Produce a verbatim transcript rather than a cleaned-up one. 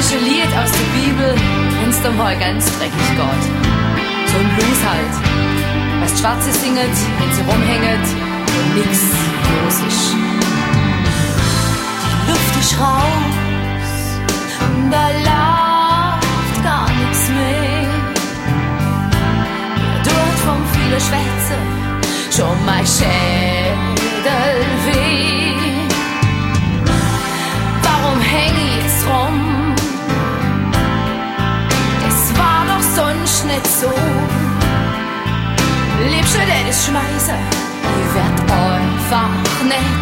typische Lied aus der Bibel, wenn's doch mal ganz dreckig geht. So ein Blues halt. Was die Schwarze singet, wenn sie rumhänget und nix los ist. Die Luft ist raus und da läuft gar nix mehr. Mir tut vom vielen Schwätzen schon mein Schädel weh. Warum häng ich jetzt rum? Das war doch sonst nicht so. Liebst du das schmeißen? Ich werd einfach nicht